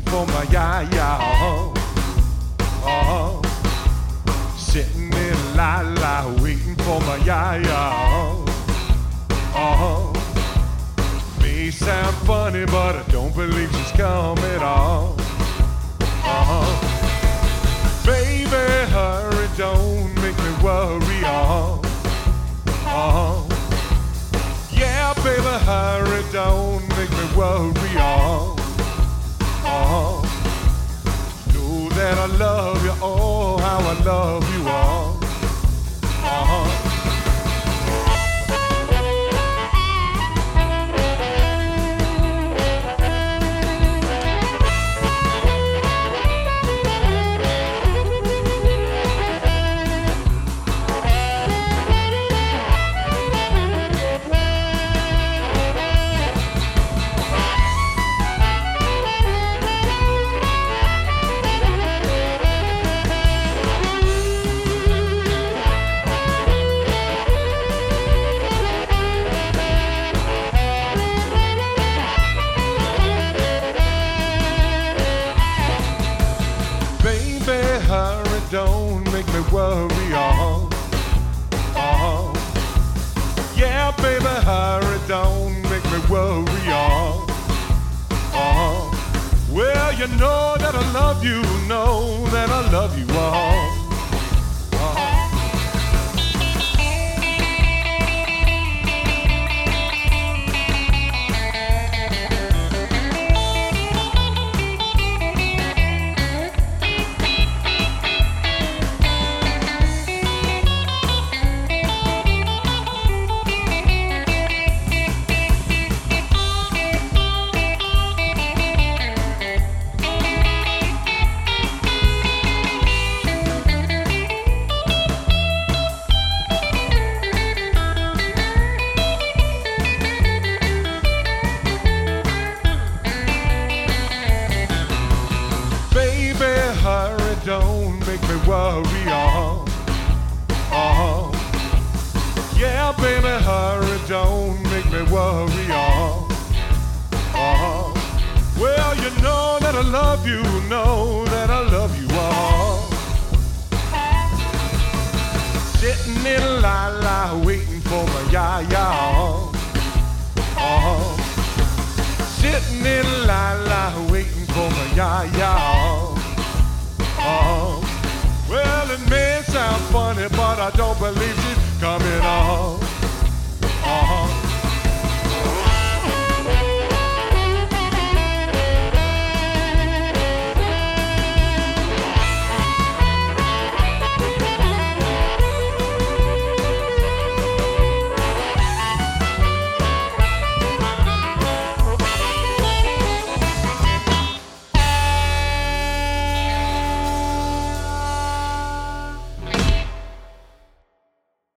for my ya-ya. Sitting in la-la, waiting for my ya-ya. May sound funny, but I don't believe she's coming on. Baby, hurry, don't make me worry. Yeah, baby, hurry, don't make me worry. Know that I love you, oh, how I love you all. Don't make me worry, yeah, baby, hurry, don't make me worry, well, you know that I love you, know that I love you, hurry, don't make me worry, yeah, baby, hurry, don't make me worry, well, you know that I love you, know that I love you, sitting in la-la, waiting for my ya-ya, sitting in la-la, waiting for my ya-ya. Well, it may sound funny, but I don't believe